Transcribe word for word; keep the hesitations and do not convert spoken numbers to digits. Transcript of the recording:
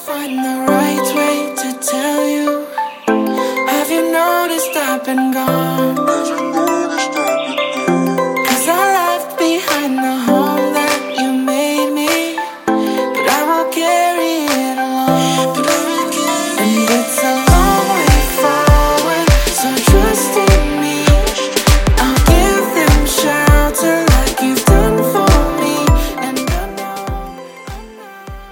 find the right way to tell you. Have you noticed I've been gone?